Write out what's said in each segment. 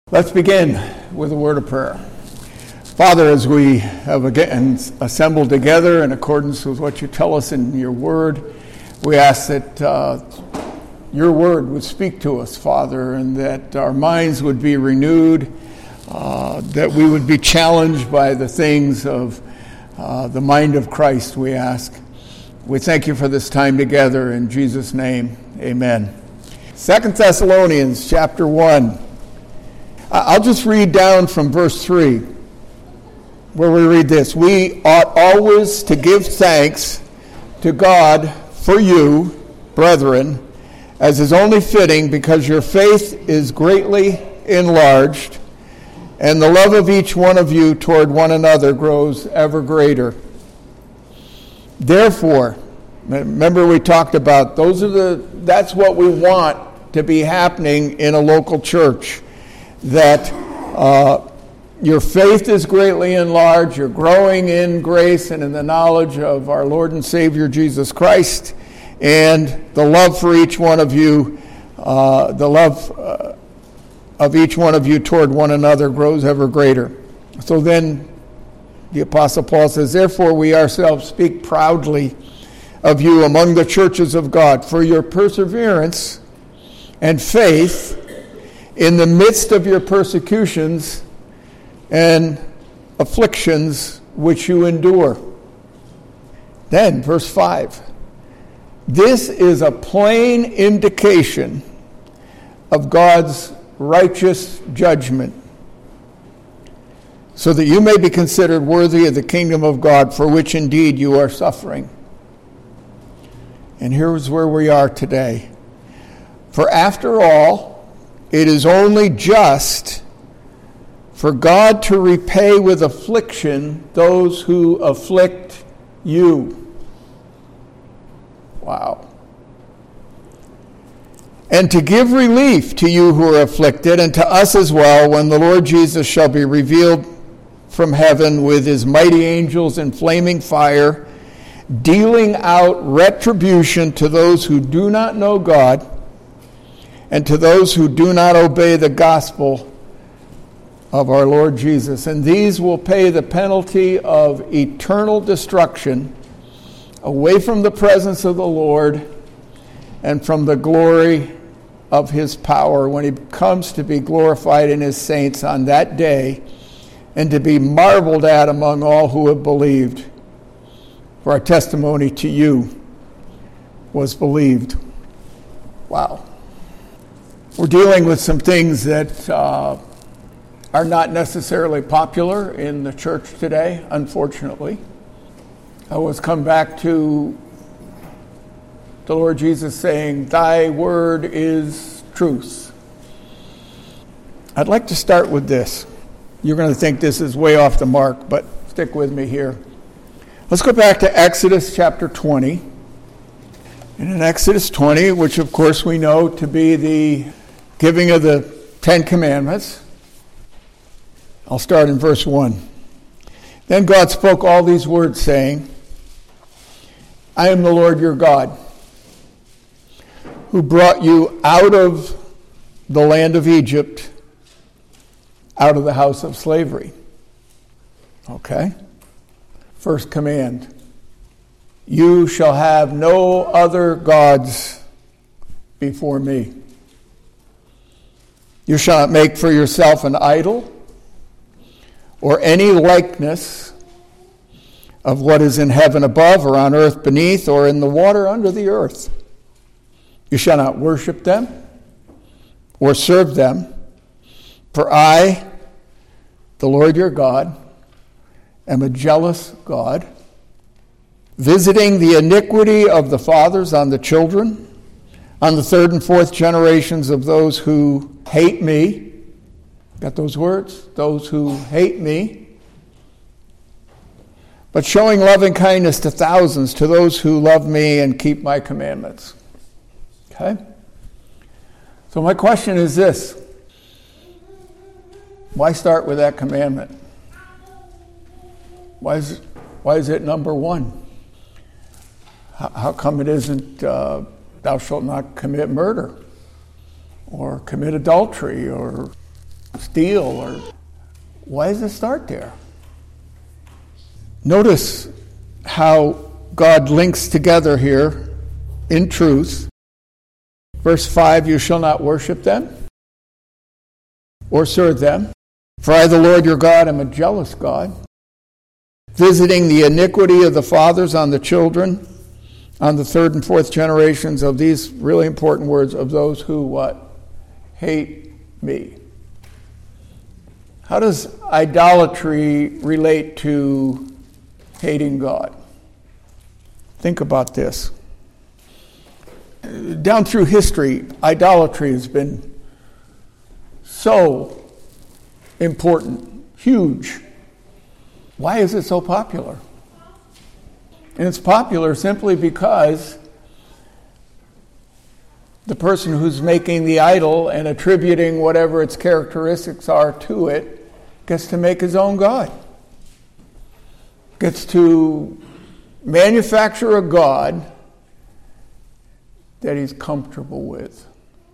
Let's begin with a word of prayer. Father, as we have again assembled together in accordance with what you tell us in your word, we ask that your word would speak to us, Father, and that our minds would be renewed, that we would be challenged by the things of the mind of Christ, we ask. We thank you for this time together. In Jesus' name, amen. 2 Thessalonians chapter 1. I'll just read down from verse 3, where we read this. We ought always to give thanks to God for you, brethren, as is only fitting, because your faith is greatly enlarged, and the love of each one of you toward one another grows ever greater. Therefore, remember we talked about that's what we want to be happening in a local church. That your faith is greatly enlarged, you're growing in grace and in the knowledge of our Lord and Savior Jesus Christ, and the love for each one of you, of each one of you toward one another grows ever greater. So then the Apostle Paul says, therefore we ourselves speak proudly of you among the churches of God for your perseverance and faith in the midst of your persecutions and afflictions which you endure. Then, verse 5. This is a plain indication of God's righteous judgment, so that you may be considered worthy of the kingdom of God, for which indeed you are suffering. And here's where we are today. For after all, it is only just for God to repay with affliction those who afflict you. Wow. And to give relief to you who are afflicted, and to us as well, when the Lord Jesus shall be revealed from heaven with his mighty angels in flaming fire, dealing out retribution to those who do not know God, and to those who do not obey the gospel of our Lord Jesus. And these will pay the penalty of eternal destruction away from the presence of the Lord and from the glory of his power when he comes to be glorified in his saints on that day and to be marveled at among all who have believed. For our testimony to you was believed. Wow. We're dealing with some things that are not necessarily popular in the church today, unfortunately. I always come back to the Lord Jesus saying, thy word is truth. I'd like to start with this. You're going to think this is way off the mark, but stick with me here. Let's go back to Exodus chapter 20. And in Exodus 20, which of course we know to be the giving of the Ten Commandments, I'll start in verse 1. Then God spoke all these words, saying, I am the Lord your God, who brought you out of the land of Egypt, out of the house of slavery. Okay? First command. You shall have no other gods before me. You shall not make for yourself an idol or any likeness of what is in heaven above or on earth beneath or in the water under the earth. You shall not worship them or serve them, for I, the Lord your God, am a jealous God, visiting the iniquity of the fathers on the children, on the third and fourth generations of those who hate me. Got those words? Those who hate me. But showing loving kindness to thousands, to those who love me and keep my commandments. Okay? So my question is this. Why start with that commandment? Why is it number one? How come it isn't thou shalt not commit murder or commit adultery or steal, or why does it start there? Notice how God links together here in truth. Verse 5, you shall not worship them or serve them. For I, the Lord your God, am a jealous God, visiting the iniquity of the fathers on the children, on the third and fourth generations of these really important words, of those who what? Hate me. How does idolatry relate to hating God? Think about this. Down through history, idolatry has been so important, huge. Why is it so popular? And it's popular simply because the person who's making the idol and attributing whatever its characteristics are to it gets to make his own God. Gets to manufacture a God that he's comfortable with.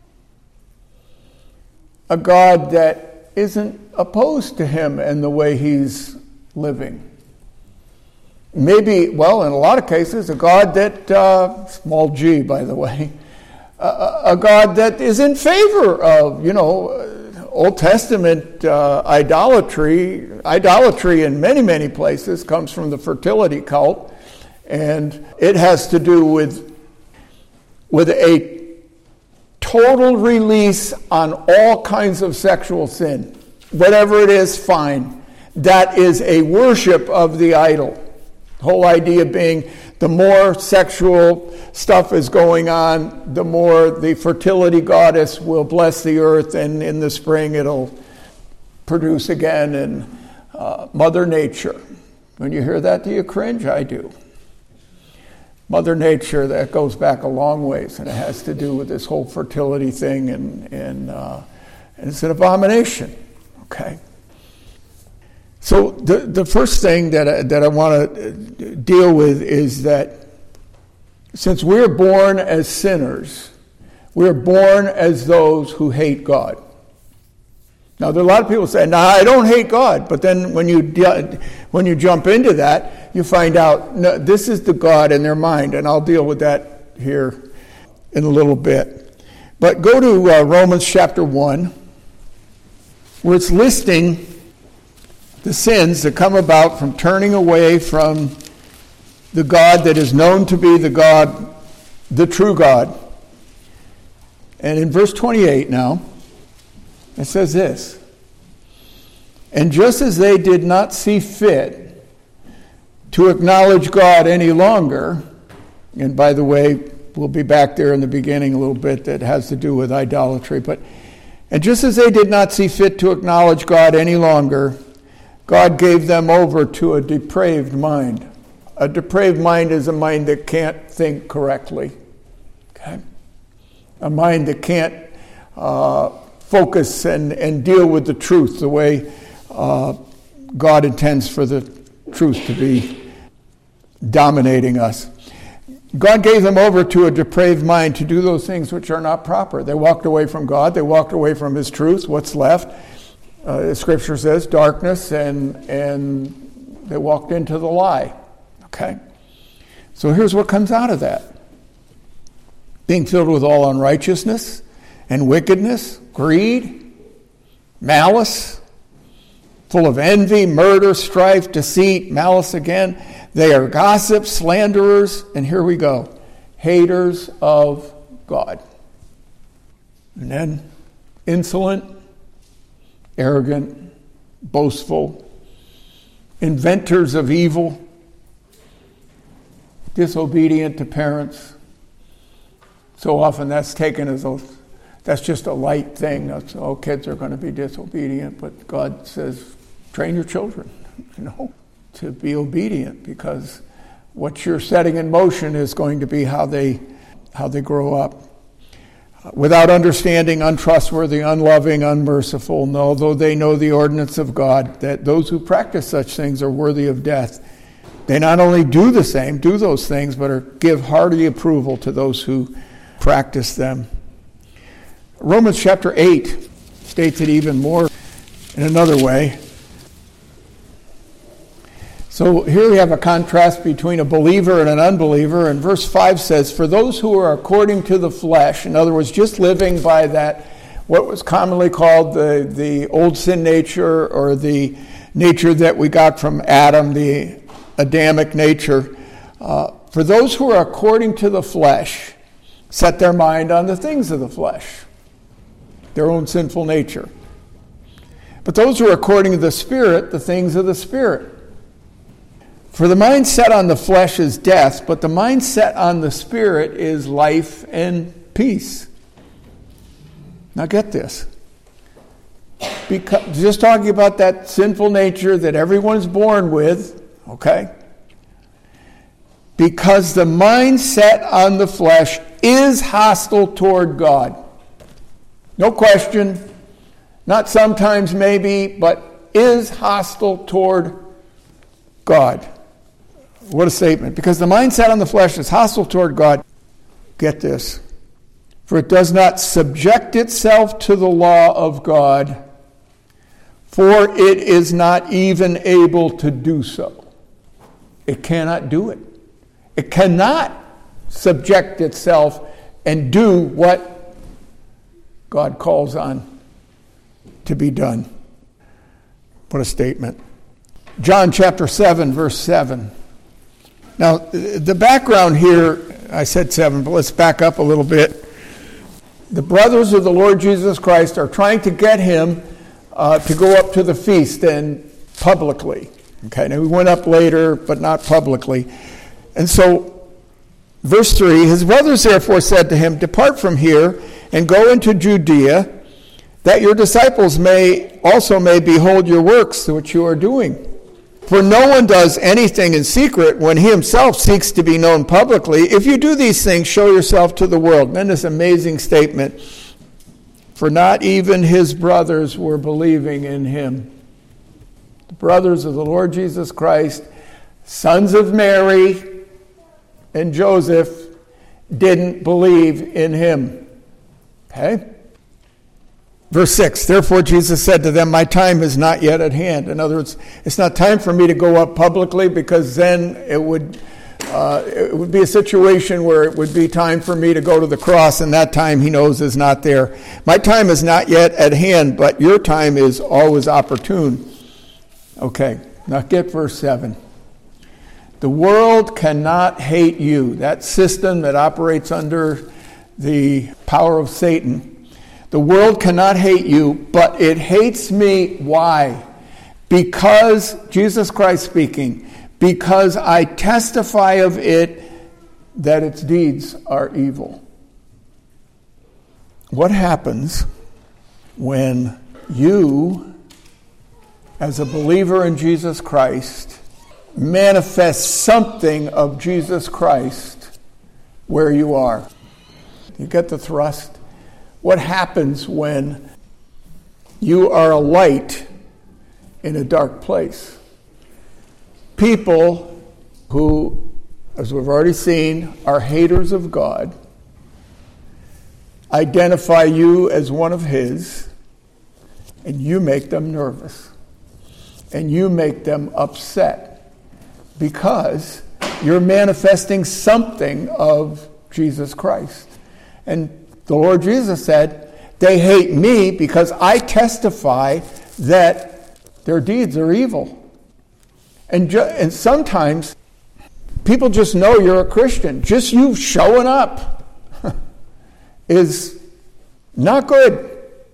A God that isn't opposed to him and the way he's living. Maybe, well, in a lot of cases, a God that, small g, by the way, a God that is in favor of, Old Testament idolatry. Idolatry in many, many places comes from the fertility cult, and it has to do with a total release on all kinds of sexual sin. Whatever it is, fine. That is a worship of the idol. The whole idea being the more sexual stuff is going on, the more the fertility goddess will bless the earth, and in the spring it'll produce again, and Mother Nature. When you hear that, do you cringe? I do. Mother Nature, that goes back a long ways, and it has to do with this whole fertility thing, and it's an abomination. Okay. So the first thing that I want to deal with is that since we're born as sinners, we're born as those who hate God. Now, there are a lot of people say, "No, I don't hate God," but then when you jump into that, you find out no, this is the God in their mind, and I'll deal with that here in a little bit. But go to Romans chapter 1, where it's listing the sins that come about from turning away from the God that is known to be the God, the true God. And in verse 28 now, it says this: and just as they did not see fit to acknowledge God any longer, and by the way, we'll be back there in the beginning a little bit that has to do with idolatry, and just as they did not see fit to acknowledge God any longer, God gave them over to a depraved mind. A depraved mind is a mind that can't think correctly. Okay? A mind that can't focus and deal with the truth the way God intends for the truth to be dominating us. God gave them over to a depraved mind to do those things which are not proper. They walked away from God. They walked away from His truth. What's left? Scripture says darkness, and they walked into the lie. Okay? So here's what comes out of that. Being filled with all unrighteousness and wickedness, greed, malice, full of envy, murder, strife, deceit, malice again. They are gossips, slanderers, and here we go, haters of God. And then insolent, arrogant, boastful, inventors of evil, disobedient to parents. So often that's taken as that's just a light thing. That's, kids are going to be disobedient, but God says, train your children, to be obedient, because what you're setting in motion is going to be how they grow up. Without understanding, untrustworthy, unloving, unmerciful, although they know the ordinance of God, that those who practice such things are worthy of death. They not only do those things, but give hearty approval to those who practice them. Romans chapter 8 states it even more in another way. So here we have a contrast between a believer and an unbeliever. And verse 5 says, for those who are according to the flesh, in other words, just living by that, what was commonly called the old sin nature, or the nature that we got from Adam, the Adamic nature. For those who are according to the flesh, set their mind on the things of the flesh, their own sinful nature. But those who are according to the Spirit, the things of the Spirit. For the mind set on the flesh is death, but the mind set on the Spirit is life and peace. Now get this. Because, just talking about that sinful nature that everyone's born with, okay? Because the mind set on the flesh is hostile toward God. No question. Not sometimes maybe, but is hostile toward God. What a statement. Because the mind set on the flesh is hostile toward God. Get this. For it does not subject itself to the law of God, for it is not even able to do so. It cannot do it. It cannot subject itself and do what God calls on to be done. What a statement. John chapter 7, verse 7. Now, the background here, I said 7, but let's back up a little bit. The brothers of the Lord Jesus Christ are trying to get him to go up to the feast, and publicly. Okay, now we went up later, but not publicly. And so, verse 3, his brothers therefore said to him, depart from here and go into Judea, that your disciples may behold your works which you are doing. For no one does anything in secret when he himself seeks to be known publicly. If you do these things, show yourself to the world. And then this amazing statement, for not even his brothers were believing in him. The brothers of the Lord Jesus Christ, sons of Mary and Joseph, didn't believe in him. Okay? Verse 6, therefore Jesus said to them, my time is not yet at hand. In other words, it's not time for me to go up publicly, because then it would be a situation where it would be time for me to go to the cross, and that time he knows is not there. My time is not yet at hand, but your time is always opportune. Okay, now get verse 7. The world cannot hate you. That system that operates under the power of Satan. The world cannot hate you, but it hates me. Why? Because, Jesus Christ speaking, because I testify of it that its deeds are evil. What happens when you, as a believer in Jesus Christ, manifest something of Jesus Christ where you are? You get the thrust? What happens when you are a light in a dark place? People who, as we've already seen, are haters of God, identify you as one of his, and you make them nervous. And you make them upset because you're manifesting something of Jesus Christ. And the Lord Jesus said, they hate me because I testify that their deeds are evil. And sometimes people just know you're a Christian. Just you showing up is not good.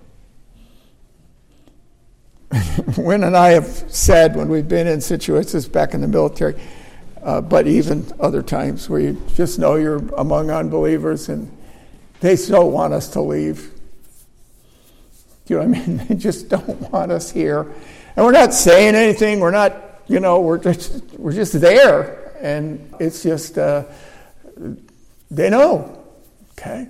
Wynn and I have said when we've been in situations back in the military, but even other times where you just know you're among unbelievers and they so want us to leave. Do you know what I mean? They just don't want us here. And we're not saying anything. We're not, we're just there. And it's just, they know. Okay?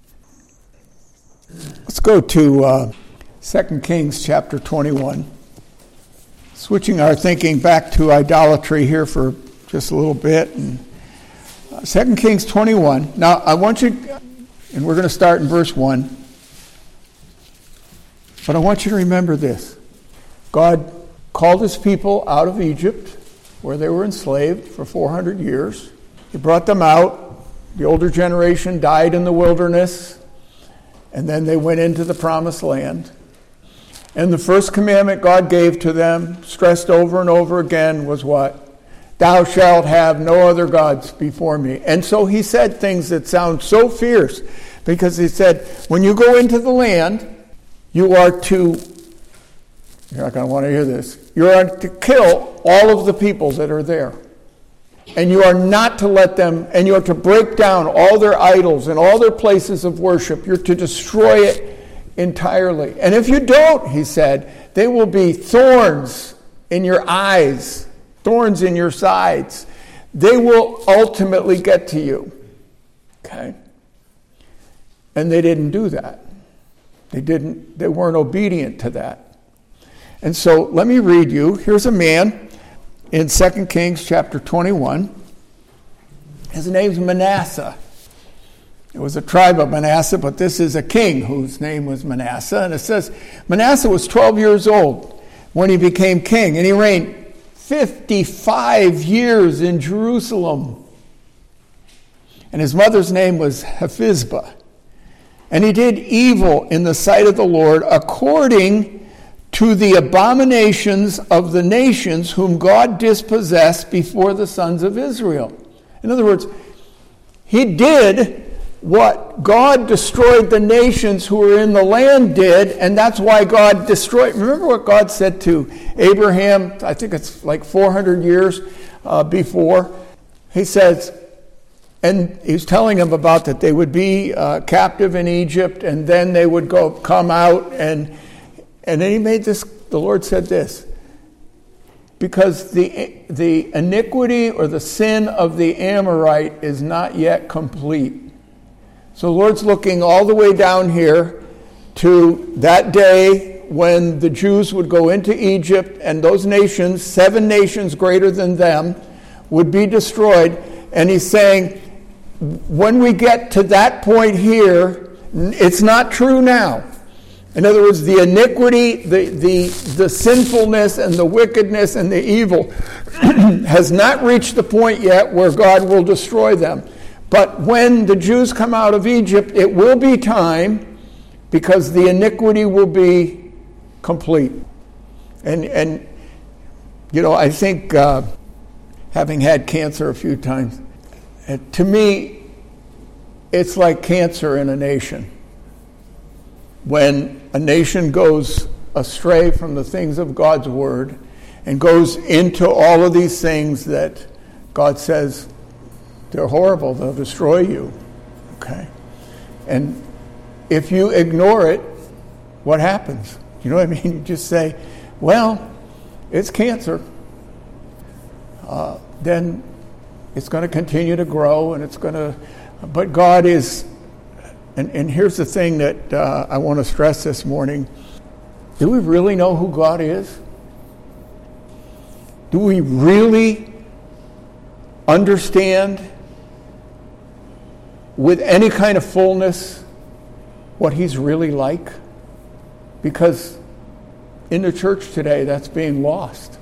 Let's go to 2 Kings chapter 21. Switching our thinking back to idolatry here for just a little bit. And 2 Kings 21. Now, I want you... And we're going to start in verse 1. But I want you to remember this. God called his people out of Egypt, where they were enslaved for 400 years. He brought them out. The older generation died in the wilderness, and then they went into the promised land. And the first commandment God gave to them, stressed over and over again, was what? Thou shalt have no other gods before me. And so he said things that sound so fierce, because he said, when you go into the land, you are to, you're not going to want to hear this, you are to kill all of the people that are there. And you are not to let them, and you are to break down all their idols and all their places of worship. You're to destroy it entirely. And if you don't, he said, they will be thorns in your eyes, thorns in your sides. They will ultimately get to you. Okay? And they didn't do that. They weren't obedient to that. And so let me read you. Here's a man in 2 Kings chapter 21. His name's Manasseh. It was a tribe of Manasseh, but this is a king whose name was Manasseh. And it says, Manasseh was 12 years old when he became king, and he reigned 55 years in Jerusalem. And his mother's name was Hephzibah. And he did evil in the sight of the Lord according to the abominations of the nations whom God dispossessed before the sons of Israel. In other words, he did what God destroyed the nations who were in the land did, and that's why God destroyed. Remember what God said to Abraham, I think it's like 400 years before. He says, and he's telling him about that they would be captive in Egypt, and then they would come out, and then he made this, the Lord said this, because the iniquity or the sin of the Amorite is not yet complete. So the Lord's looking all the way down here to that day when the Jews would go into Egypt, and those nations, 7 nations greater than them, would be destroyed. And he's saying, when we get to that point here, it's not true now. In other words, the iniquity, the sinfulness and the wickedness and the evil has not reached the point yet where God will destroy them. But when the Jews come out of Egypt, it will be time, because the iniquity will be complete. And you know, I think having had cancer a few times, to me, it's like cancer in a nation. When a nation goes astray from the things of God's word and goes into all of these things that God says they're horrible, they'll destroy you. Okay? And if you ignore it, what happens? You know what I mean? You just say, well, it's cancer. Then it's going to continue to grow, and it's going to... But God is... And here's the thing that I want to stress this morning. Do we really know who God is? Do we really understand with any kind of fullness what he's really like? Because in the church today, that's being lost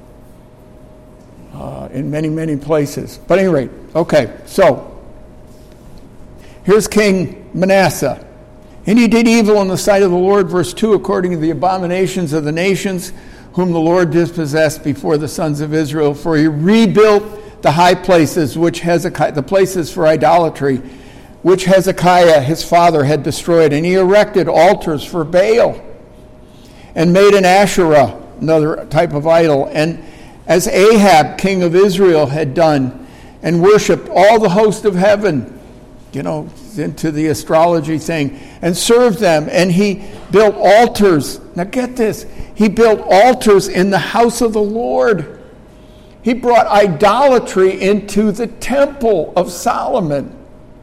in many, many places. But at any rate, okay, so here's King Manasseh. And he did evil in the sight of the Lord, verse 2, according to the abominations of the nations whom the Lord dispossessed before the sons of Israel. For he rebuilt the high places, which Hezekiah, the places for idolatry, which Hezekiah his father had destroyed. And he erected altars for Baal and made an Asherah, another type of idol, and as Ahab, king of Israel, had done, and worshipped all the host of heaven, you know, into the astrology thing, and served them. And he built altars. Now get this. He built altars in the house of the Lord. He brought idolatry into the temple of Solomon,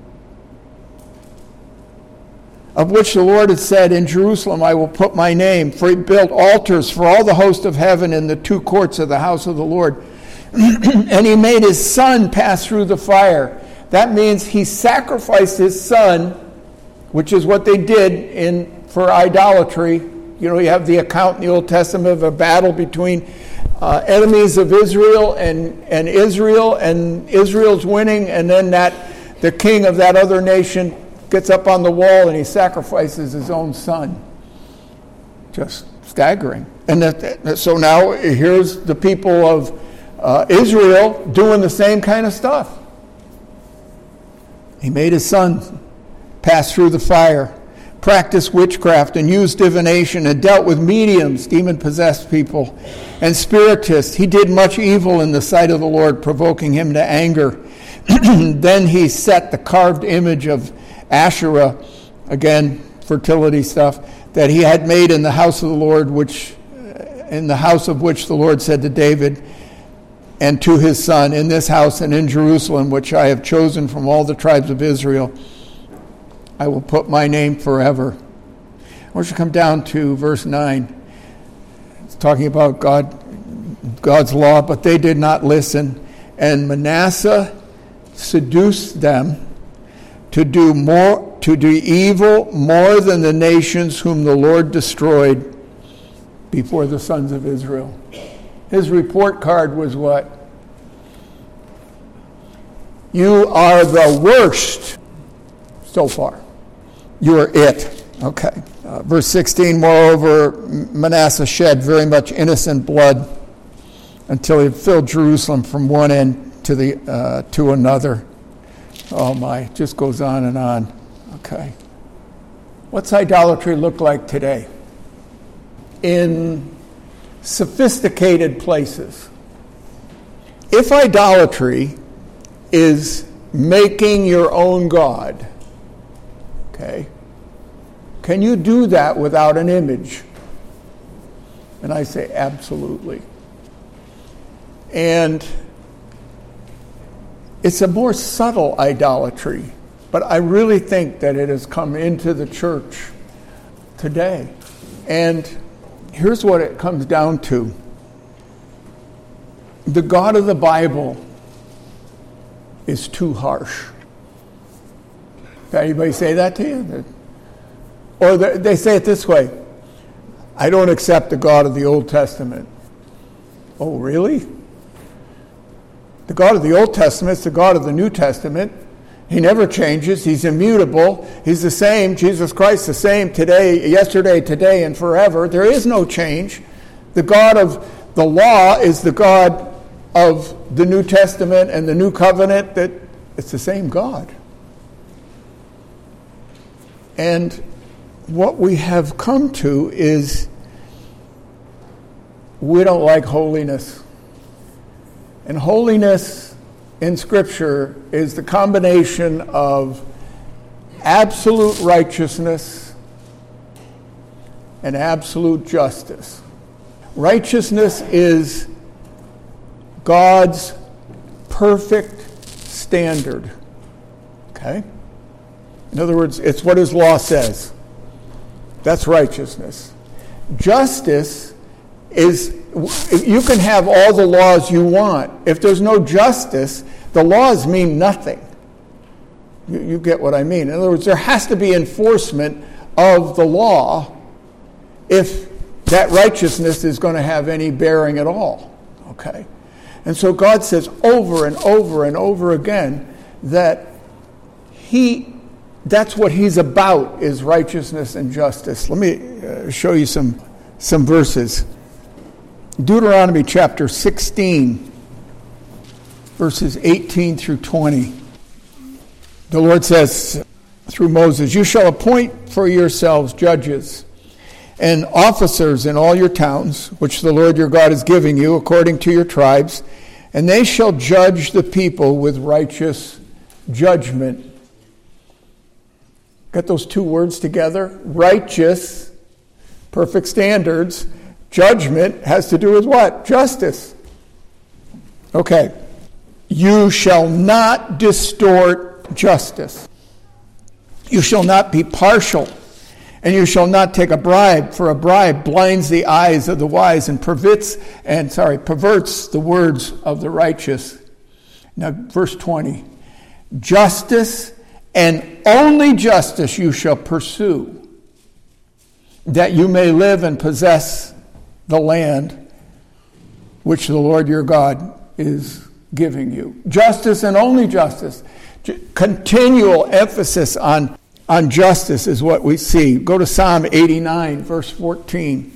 of which the Lord had said, in Jerusalem I will put my name. For he built altars for all the host of heaven in the 2 courts of the house of the Lord. And he made his son pass through the fire. That means he sacrificed his son, which is what they did for idolatry. You have the account in the Old Testament of a battle between enemies of Israel and Israel's winning, and then the king of that other nation gets up on the wall and he sacrifices his own son. Just staggering. And so now here's the people of Israel doing the same kind of stuff. He made his son pass through the fire, practiced witchcraft, and used divination, and dealt with mediums, demon-possessed people, and spiritists. He did much evil in the sight of the Lord, provoking him to anger. Then he set the carved image of Asherah, again, fertility stuff, that he had made in the house of the Lord, in the house of which the Lord said to David and to his son, in this house and in Jerusalem, which I have chosen from all the tribes of Israel, I will put my name forever. I want you to come down to verse 9. It's talking about God's law, but they did not listen. And Manasseh seduced them to do evil more than the nations whom the Lord destroyed before the sons of Israel. His report card was what? You are the worst so far. You are it. Okay. Verse 16, moreover, Manasseh shed very much innocent blood until he filled Jerusalem from one end to another. Oh my, it just goes on and on. Okay. What's idolatry look like today? In sophisticated places. If idolatry is making your own God, okay, can you do that without an image? And I say absolutely. And it's a more subtle idolatry, but I really think that it has come into the church today. And here's what it comes down to. The God of the Bible is too harsh. Anybody say that to you? Or they say it this way: I don't accept the God of the Old Testament. Oh, really? The God of the Old Testament is the God of the New Testament. He never changes. He's immutable. He's the same. Jesus Christ the same today, yesterday, today, and forever. There is no change. The God of the law is the God of the New Testament and the New Covenant. That it's the same God. And what we have come to is we don't like holiness. And holiness in Scripture is the combination of absolute righteousness and absolute justice. Righteousness is God's perfect standard. Okay? In other words, it's what his law says. That's righteousness. Justice is, you can have all the laws you want. If there's no justice, the laws mean nothing. You get what I mean. In other words, there has to be enforcement of the law if that righteousness is going to have any bearing at all. Okay? And so God says over and over and over again that that's what he's about, is righteousness and justice. Let me show you some verses. Deuteronomy chapter 16, verses 18 through 20. The Lord says through Moses, "You shall appoint for yourselves judges and officers in all your towns, which the Lord your God is giving you, according to your tribes, and they shall judge the people with righteous judgment." Got those two words together? Righteous, perfect standards. Judgment has to do with what? Justice. Okay. You shall not distort justice. You shall not be partial. And you shall not take a bribe, for a bribe blinds the eyes of the wise and perverts the words of the righteous. Now, verse 20. Justice and only justice you shall pursue. that you may live and possess the land which the Lord your God is giving you. Justice and only justice. Continual emphasis on justice is what we see. Go to Psalm 89, verse 14.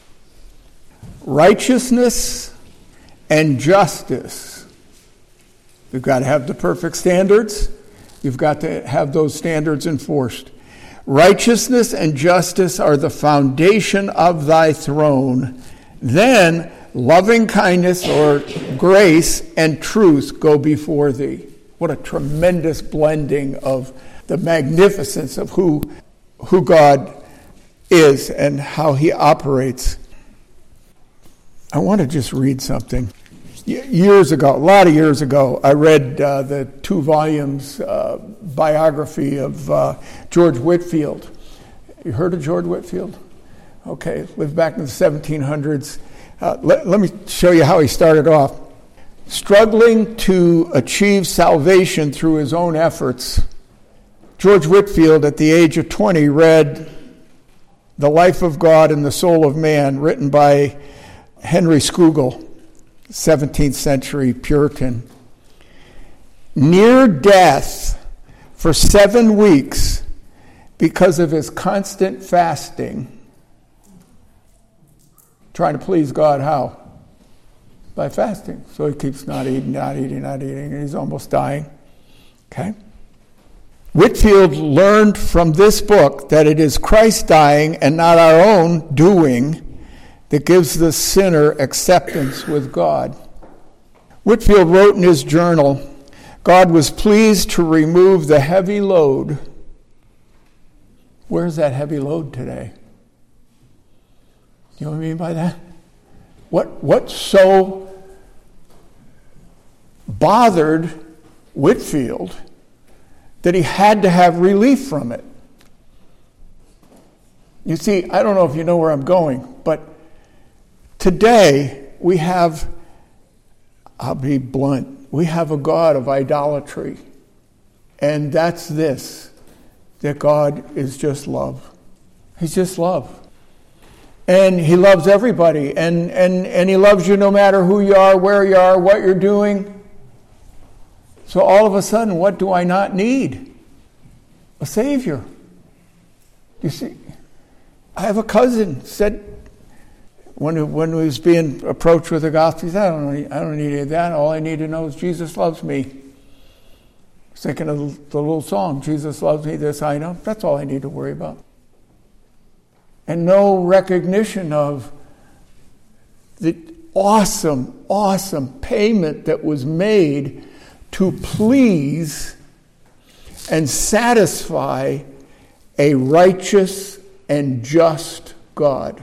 Righteousness and justice. You've got to have the perfect standards. You've got to have those standards enforced. Righteousness and justice are the foundation of thy throne. Then loving kindness or grace and truth go before thee. What a tremendous blending of the magnificence of who God is and how he operates. I want to just read something. Years ago, a lot of years ago, I read the 2 volumes biography of George Whitefield. You heard of George Whitefield? Okay, lived back in the 1700s. Let me show you how he started off. Struggling to achieve salvation through his own efforts, George Whitefield, at the age of 20, read The Life of God and the Soul of Man, written by Henry Scougal, 17th century Puritan. Near death for 7 weeks because of his constant fasting. Trying to please God, how? By fasting. So he keeps not eating, and he's almost dying. Okay? Whitefield learned from this book that it is Christ dying and not our own doing that gives the sinner acceptance with God. Whitefield wrote in his journal, God was pleased to remove the heavy load. Where's that heavy load today? You know what I mean by that? What so bothered Whitefield that he had to have relief from it? You see, I don't know if you know where I'm going, but today we have, I'll be blunt, we have a God of idolatry. And that's this, that God is just love. He's just love. And he loves everybody. And he loves you no matter who you are, where you are, what you're doing. So all of a sudden, what do I not need? A Savior. You see, I have a cousin said, when he was being approached with the gospel, he said, I don't need any of that. All I need to know is Jesus loves me. I was thinking of the little song, Jesus loves me, this I know. That's all I need to worry about. And no recognition of the awesome payment that was made to please and satisfy a righteous and just God.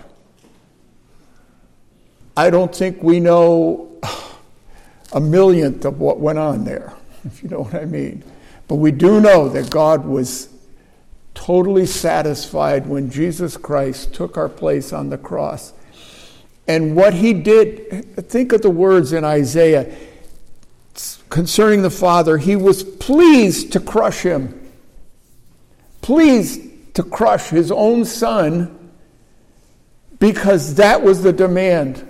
I don't think we know a millionth of what went on there, if you know what I mean. But we do know that God was totally satisfied when Jesus Christ took our place on the cross. And what he did, think of the words in Isaiah concerning the Father, he was pleased to crush him, pleased to crush his own son, because that was the demand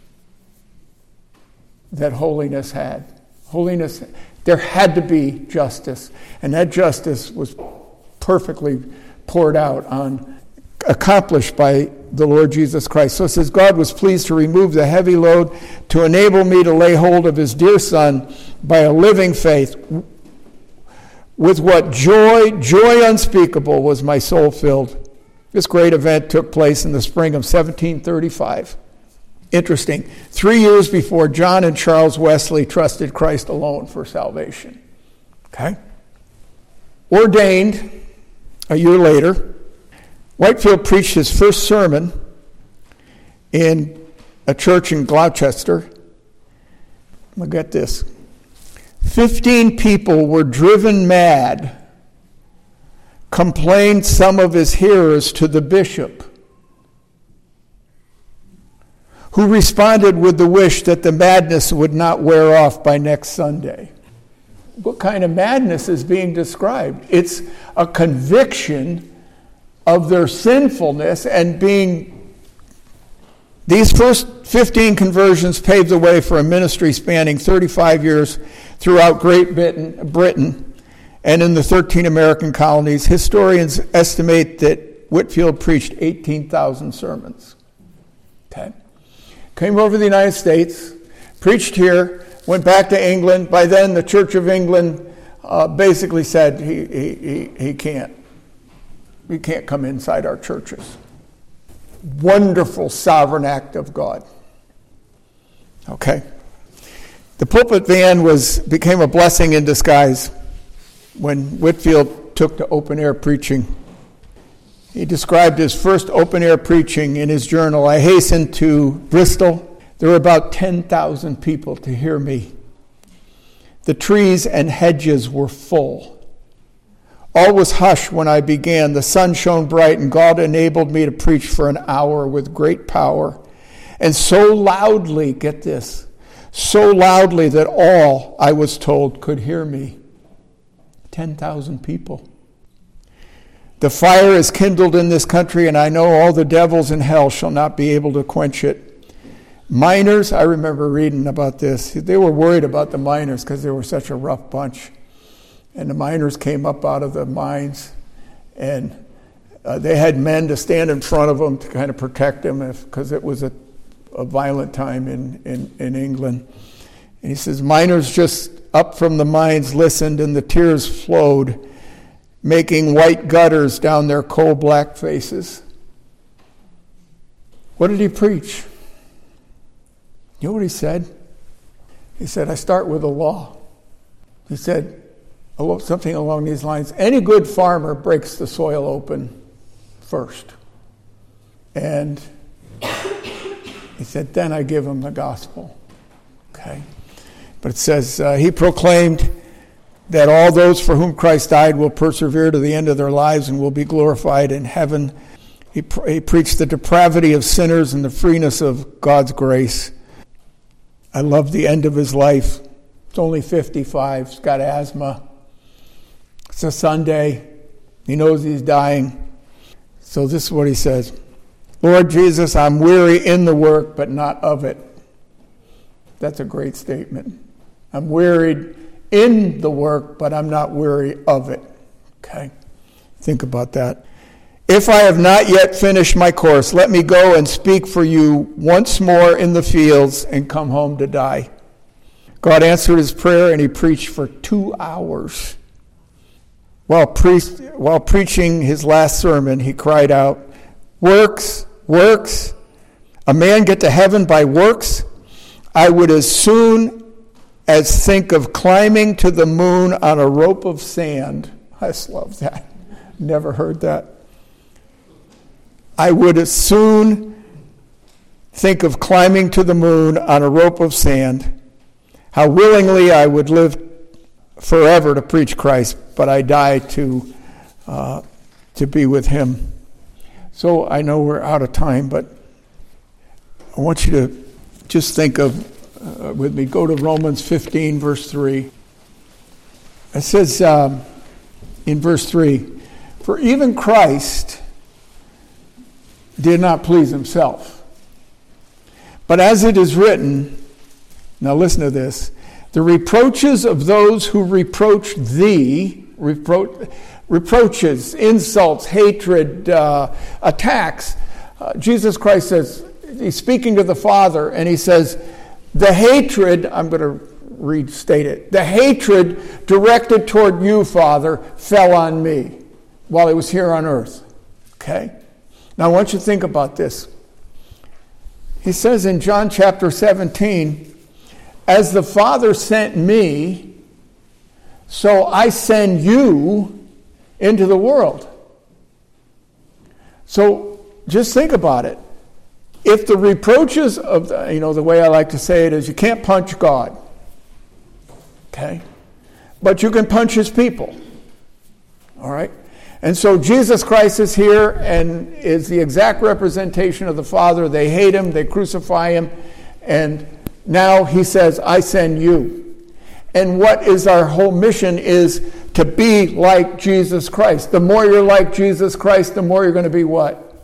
that holiness had. Holiness, there had to be justice, and that justice was perfectly poured out on, accomplished by the Lord Jesus Christ. So it says, God was pleased to remove the heavy load to enable me to lay hold of his dear Son by a living faith. With what joy unspeakable was my soul filled. This great event took place in the spring of 1735. Interesting. 3 years before John and Charles Wesley trusted Christ alone for salvation. Okay? Ordained a year later, Whitefield preached his first sermon in a church in Gloucester. Look at this. 15 people were driven mad, complained some of his hearers to the bishop, who responded with the wish that the madness would not wear off by next Sunday. What kind of madness is being described? It's a conviction of their sinfulness and being... These first 15 conversions paved the way for a ministry spanning 35 years throughout Great Britain and in the 13 American colonies. Historians estimate that Whitefield preached 18,000 sermons. Okay. Came over to the United States, preached here, went back to England. By then, the Church of England basically said he can't come inside our churches. Wonderful sovereign act of God. Okay. The pulpit van became a blessing in disguise when Whitefield took to open-air preaching. He described his first open-air preaching in his journal. I hastened to Bristol. There were about 10,000 people to hear me. The trees and hedges were full. All was hushed when I began. The sun shone bright, and God enabled me to preach for an hour with great power. And so loudly, get this, so loudly that all, I was told, could hear me. 10,000 people. The fire is kindled in this country, and I know all the devils in hell shall not be able to quench it. Miners, I remember reading about this. They were worried about the miners because they were such a rough bunch. And the miners came up out of the mines, and they had men to stand in front of them to kind of protect them because it was a violent time in England. And he says, miners just up from the mines listened, and the tears flowed, making white gutters down their coal-black faces. What did he preach? You know what he said? He said, I start with the law. He said something along these lines. Any good farmer breaks the soil open first. And he said, then I give him the gospel. Okay. But it says, he proclaimed that all those for whom Christ died will persevere to the end of their lives and will be glorified in heaven. He preached the depravity of sinners and the freeness of God's grace. I love the end of his life. It's only 55. He's got asthma. It's a Sunday. He knows he's dying. So this is what he says. Lord Jesus, I'm weary in the work, but not of it. That's a great statement. I'm wearied in the work, but I'm not weary of it. Okay? Think about that. If I have not yet finished my course, let me go and speak for you once more in the fields and come home to die. God answered his prayer, and he preached for 2 hours. While preaching his last sermon, he cried out, works, works. A man get to heaven by works? I would as soon as think of climbing to the moon on a rope of sand. I just love that. Never heard that. I would as soon think of climbing to the moon on a rope of sand. How willingly I would live forever to preach Christ, but I die to be with him. So I know we're out of time, but I want you to just think of, with me, go to Romans 15, verse 3. It says in verse 3, for even Christ did not please himself. But as it is written, now listen to this, the reproaches of those who reproach thee, reproaches, insults, hatred, attacks. Jesus Christ says, he's speaking to the Father, and he says, the hatred, I'm going to restate it, the hatred directed toward you, Father, fell on me while I was here on earth. Okay? Now I want you to think about this. He says in John chapter 17, as the Father sent me, so I send you into the world. So just think about it. If the reproaches of, the way I like to say it is, you can't punch God. Okay? But you can punch his people. All right? And so Jesus Christ is here and is the exact representation of the Father. They hate him, they crucify him, and now he says, I send you. And what is our whole mission is to be like Jesus Christ. The more you're like Jesus Christ, the more you're going to be what?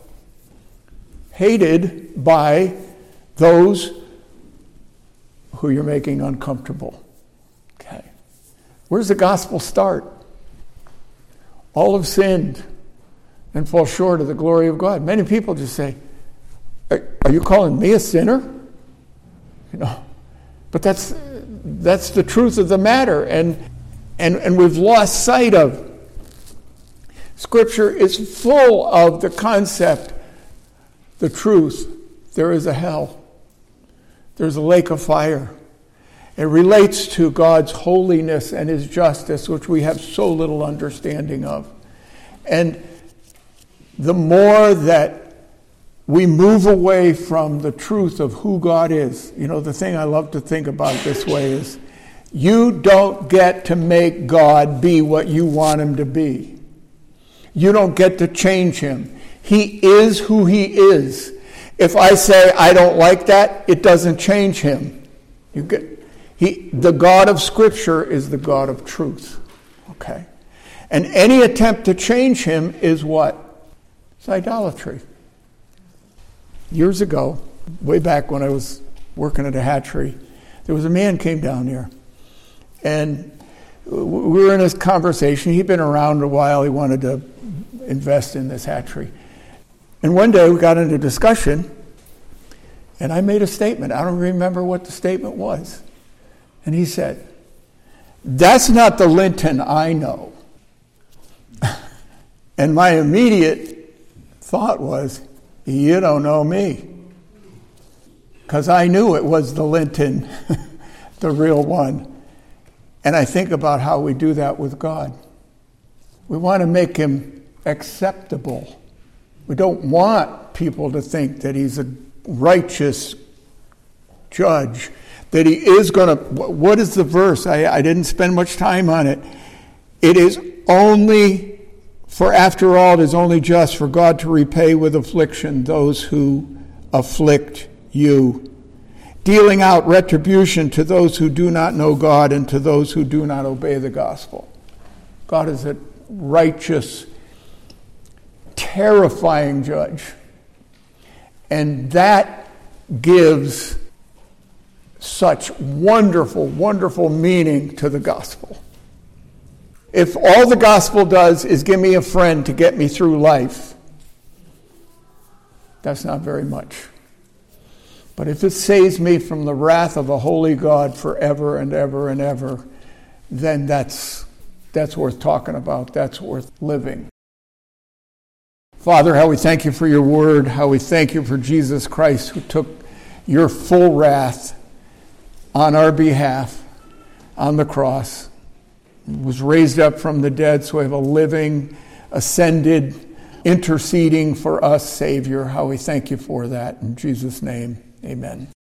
Hated by those who you're making uncomfortable. Okay. Where does the gospel start? All have sinned and fall short of the glory of God. Many people just say, are you calling me a sinner? You know, but that's the truth of the matter, and we've lost sight of. Scripture is full of the concept, the truth. There is a hell. There's a lake of fire. It relates to God's holiness and his justice, which we have so little understanding of. And the more that we move away from the truth of who God is, you know, the thing I love to think about this way is, you don't get to make God be what you want him to be. You don't get to change him. He is who he is. If I say I don't like that, it doesn't change him. The God of Scripture is the God of truth. Okay? And any attempt to change him is what? It's idolatry. Years ago, way back when I was working at a hatchery, there was a man came down here. And we were in this conversation. He'd been around a while. He wanted to invest in this hatchery. And one day we got into discussion, and I made a statement. I don't remember what the statement was. And he said, "That's not the Linton I know." And my immediate thought was, you don't know me. Because I knew it was the Linton, the real one. And I think about how we do that with God. We want to make him acceptable. We don't want people to think that he's a righteous judge, that he is going to... What is the verse? I didn't spend much time on it. It is only... For after all, it is only just for God to repay with affliction those who afflict you, dealing out retribution to those who do not know God and to those who do not obey the gospel. God is a righteous, terrifying judge. And that gives such wonderful, wonderful meaning to the gospel. If all the gospel does is give me a friend to get me through life, that's not very much. But if it saves me from the wrath of a holy God forever and ever and ever, then that's worth talking about. That's worth living. Father, how we thank you for your word, how we thank you for Jesus Christ who took your full wrath on our behalf on the cross, was raised up from the dead, so we have a living, ascended, interceding for us Savior. How we thank you for that. In Jesus' name, amen.